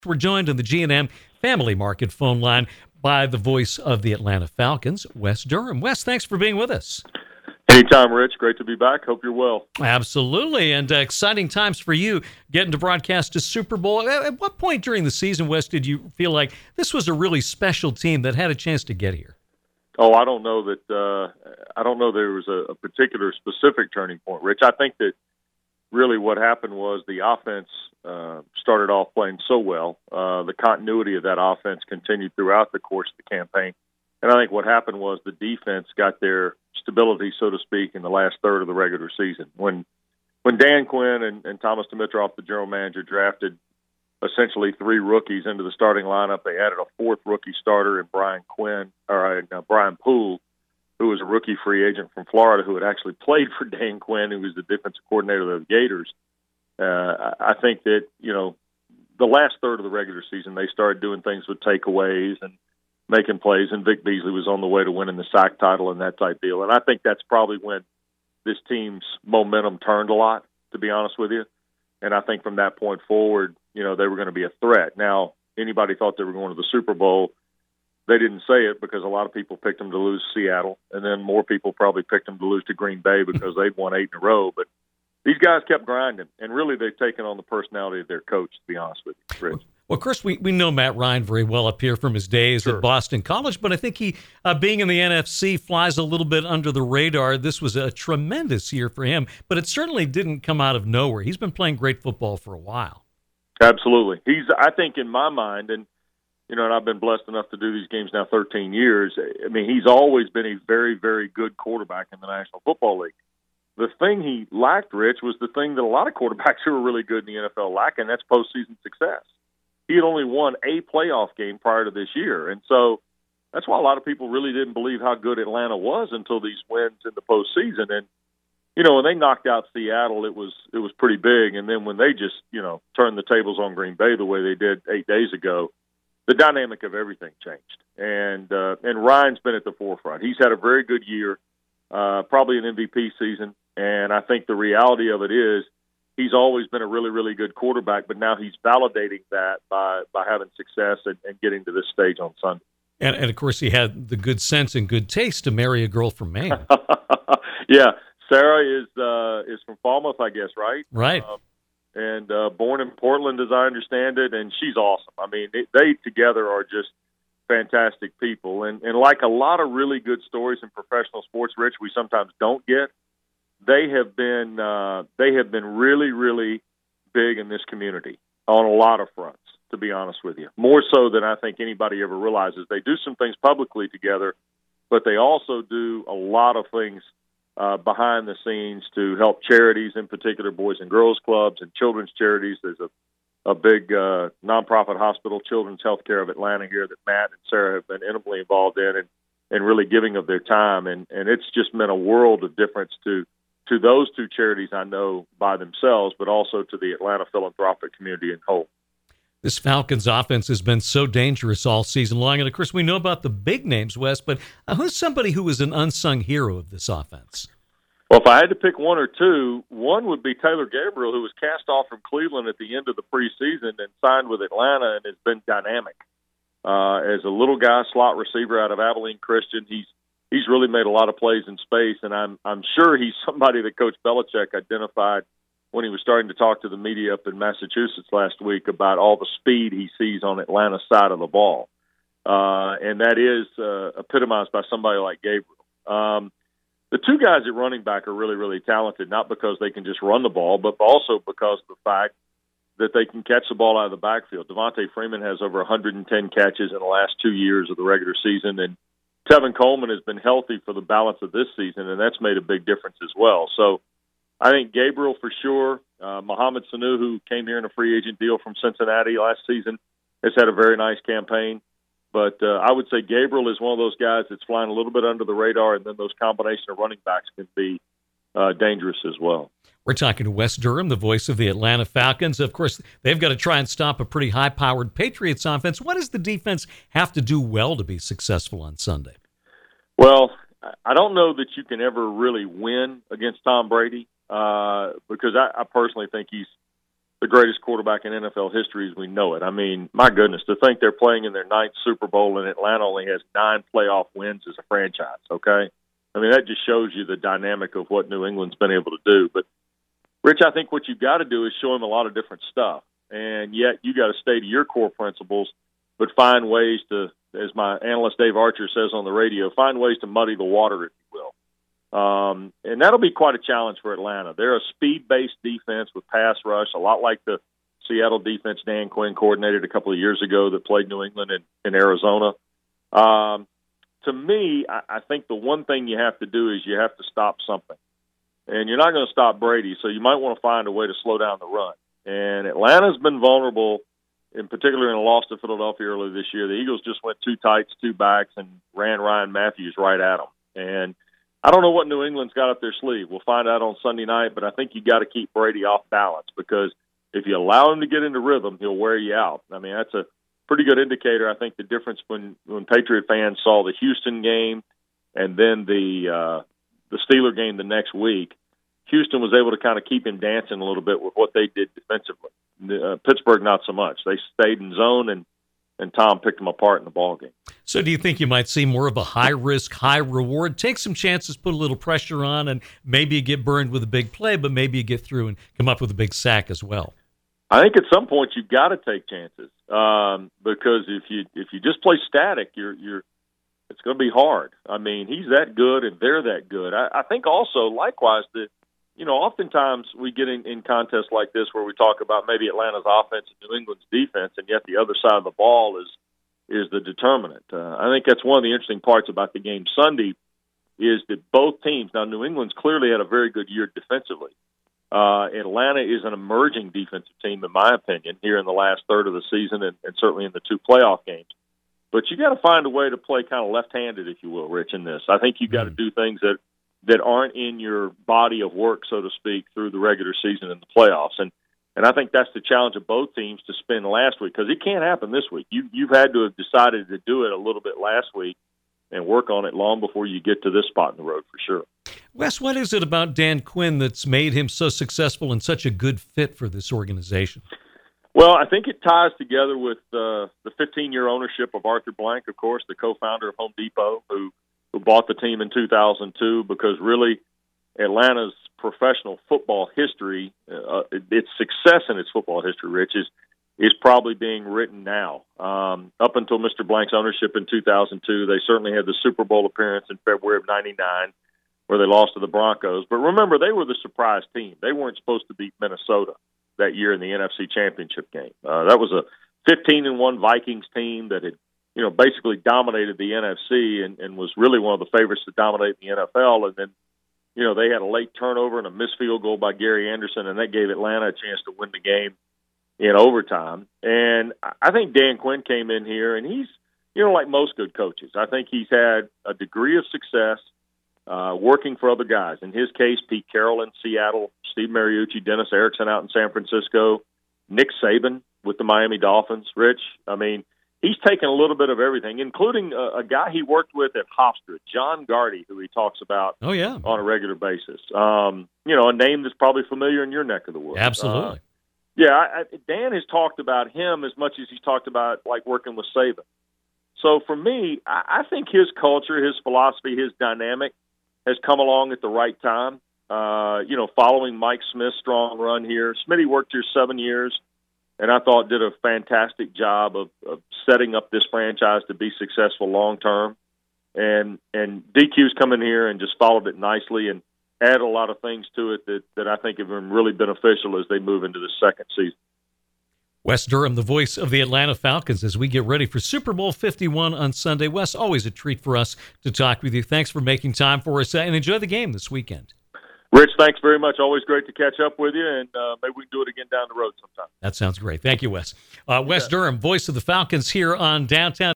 We're joined on the G&M Family Market phone line by the voice of the Atlanta Falcons, Wes Durham. Wes, thanks for being with us. Anytime, Rich. Great to be back. Hope you're well. Absolutely, and exciting times for you getting to broadcast a Super Bowl. At what point during the season, Wes, did you feel like this was a really special team that had a chance to get here? Oh, I don't know that. I don't know there was a particular specific turning point, Rich. I think that really what happened was the offense started off playing so well. The continuity of that offense continued throughout the course of the campaign. And I think what happened was the defense got their stability, so to speak, in the last third of the regular season. When Dan Quinn and Thomas Dimitroff, the general manager, drafted essentially three rookies into the starting lineup, they added a fourth rookie starter in Brian Poole, who was a rookie free agent from Florida who had actually played for Dan Quinn, who was the defensive coordinator of the Gators. I think that, the last third of the regular season, they started doing things with takeaways and making plays, and Vic Beasley was on the way to winning the sack title and that type deal. And I think that's probably when this team's momentum turned a lot, to be honest with you. And I think from that point forward, they were going to be a threat. Now, anybody thought they were going to the Super Bowl, they didn't say it because a lot of people picked them to lose to Seattle, and then more people probably picked them to lose to Green Bay because they'd won 8 in a row. But these guys kept grinding, and really they've taken on the personality of their coach, to be honest with you, Rich. Well, of course, we know Matt Ryan very well up here from his days at Boston College, but I think he, being in the NFC, flies a little bit under the radar. This was a tremendous year for him, but it certainly didn't come out of nowhere. He's been playing great football for a while. Absolutely. I think in my mind, and I've been blessed enough to do these games now 13 years, I mean, he's always been a very, very good quarterback in the National Football League. The thing he lacked, Rich, was the thing that a lot of quarterbacks who are really good in the NFL lack, and that's postseason success. He had only won a playoff game prior to this year, and so that's why a lot of people really didn't believe how good Atlanta was until these wins in the postseason. And when they knocked out Seattle, it was pretty big. And then when they just turned the tables on Green Bay the way they did 8 days ago, the dynamic of everything changed. And Ryan's been at the forefront. He's had a very good year, probably an MVP season. And I think the reality of it is he's always been a really, really good quarterback, but now he's validating that by having success and getting to this stage on Sunday. And of course, he had the good sense and good taste to marry a girl from Maine. Yeah, Sarah is from Falmouth, I guess, right? Right. And born in Portland, as I understand it, and she's awesome. I mean, they together are just fantastic people. And like a lot of really good stories in professional sports, Rich, we sometimes don't get. They have been really, really big in this community on a lot of fronts, to be honest with you. More so than I think anybody ever realizes. They do some things publicly together, but they also do a lot of things behind the scenes to help charities, in particular Boys and Girls Clubs and children's charities. There's a big nonprofit hospital, Children's Healthcare of Atlanta here, that Matt and Sarah have been intimately involved in and really giving of their time. And it's just meant a world of difference to those two charities, I know, by themselves, but also to the Atlanta philanthropic community in whole. This Falcons offense has been so dangerous all season long. And, of course, we know about the big names, Wes, but who's somebody who was an unsung hero of this offense? Well, if I had to pick one or two, one would be Taylor Gabriel, who was cast off from Cleveland at the end of the preseason and signed with Atlanta and has been dynamic. As a little guy, slot receiver out of Abilene Christian, he's really made a lot of plays in space, and I'm sure he's somebody that Coach Belichick identified when he was starting to talk to the media up in Massachusetts last week about all the speed he sees on Atlanta's side of the ball. And that is epitomized by somebody like Gabriel. The two guys at running back are really, really talented, not because they can just run the ball, but also because of the fact that they can catch the ball out of the backfield. Devontae Freeman has over 110 catches in the last 2 years of the regular season, and Tevin Coleman has been healthy for the balance of this season, and that's made a big difference as well. So I think Gabriel for sure. Mohamed Sanu, who came here in a free agent deal from Cincinnati last season, has had a very nice campaign. But I would say Gabriel is one of those guys that's flying a little bit under the radar, and then those combination of running backs can be dangerous as well. We're talking to Wes Durham, the voice of the Atlanta Falcons. Of course, they've got to try and stop a pretty high-powered Patriots offense. What does the defense have to do well to be successful on Sunday? Well, I don't know that you can ever really win against Tom Brady because I personally think he's the greatest quarterback in NFL history as we know it. I mean, my goodness, to think they're playing in their 9th Super Bowl and Atlanta only has 9 playoff wins as a franchise, okay? I mean, that just shows you the dynamic of what New England's been able to do. But, Rich, I think what you've got to do is show him a lot of different stuff. And yet you got to stay to your core principles, but find ways to, as my analyst Dave Archer says on the radio, find ways to muddy the water, if you will. And that'll be quite a challenge for Atlanta. They're a speed-based defense with pass rush, a lot like the Seattle defense Dan Quinn coordinated a couple of years ago that played New England in Arizona. To me, I think the one thing you have to do is you have to stop something. And you're not going to stop Brady, so you might want to find a way to slow down the run. And Atlanta's been vulnerable, in particular in a loss to Philadelphia earlier this year. The Eagles just went 2 tights, 2 backs, and ran Ryan Matthews right at them. And I don't know what New England's got up their sleeve. We'll find out on Sunday night, but I think you got to keep Brady off balance, because if you allow him to get into rhythm, he'll wear you out. I mean, that's a pretty good indicator. I think the difference when Patriot fans saw the Houston game and then the Steeler game the next week, Houston was able to kind of keep him dancing a little bit with what they did defensively. Pittsburgh, not so much. They stayed in zone, and Tom picked them apart in the ballgame. So do you think you might see more of a high-risk, high-reward, take some chances, put a little pressure on, and maybe you get burned with a big play, but maybe you get through and come up with a big sack as well? I think at some point you've got to take chances, because if you just play static, it's going to be hard. I mean, he's that good and they're that good. I think also, likewise, that oftentimes we get in contests like this where we talk about maybe Atlanta's offense and New England's defense, and yet the other side of the ball is the determinant. I think that's one of the interesting parts about the game Sunday is that both teams, now New England's clearly had a very good year defensively. Atlanta is an emerging defensive team, in my opinion, here in the last third of the season and certainly in the 2 playoff games. But you got to find a way to play kind of left-handed, if you will, Rich, in this. I think you got to do things that aren't in your body of work, so to speak, through the regular season and the playoffs. And I think that's the challenge of both teams to spend last week, because it can't happen this week. You've had to have decided to do it a little bit last week and work on it long before you get to this spot in the road for sure. Wes, what is it about Dan Quinn that's made him so successful and such a good fit for this organization? Well, I think it ties together with the 15-year ownership of Arthur Blank, of course, the co-founder of Home Depot, who bought the team in 2002, because really Atlanta's professional football history, its success in its football history, Rich, is probably being written now. Up until Mr. Blank's ownership in 2002, they certainly had the Super Bowl appearance in February of '99, where they lost to the Broncos. But remember, they were the surprise team. They weren't supposed to beat Minnesota that year in the NFC Championship game. That was a 15-1 Vikings team that had basically dominated the NFC and was really one of the favorites to dominate the NFL. And then, they had a late turnover and a missed field goal by Gary Anderson, and that gave Atlanta a chance to win the game in overtime. And I think Dan Quinn came in here, and he's, like most good coaches, I think he's had a degree of success working for other guys. In his case, Pete Carroll in Seattle, Steve Mariucci, Dennis Erickson out in San Francisco, Nick Saban with the Miami Dolphins. Rich, I mean, he's taken a little bit of everything, including a guy he worked with at Hofstra, John Gardy, who he talks about on a regular basis. A name that's probably familiar in your neck of the woods. Absolutely. Dan has talked about him as much as he's talked about, like, working with Saban. So for me, I think his culture, his philosophy, his dynamic has come along at the right time. Following Mike Smith's strong run here. Smitty worked here 7 years, and I thought did a fantastic job of setting up this franchise to be successful long term. And DQ's come in here and just followed it nicely and added a lot of things to it that I think have been really beneficial as they move into the second season. Wes Durham, the voice of the Atlanta Falcons, as we get ready for Super Bowl 51 on Sunday. Wes, always a treat for us to talk with you. Thanks for making time for us, and enjoy the game this weekend. Rich, thanks very much. Always great to catch up with you, and maybe we can do it again down the road sometime. That sounds great. Thank you, Wes. Wes Durham, voice of the Falcons here on Downtown.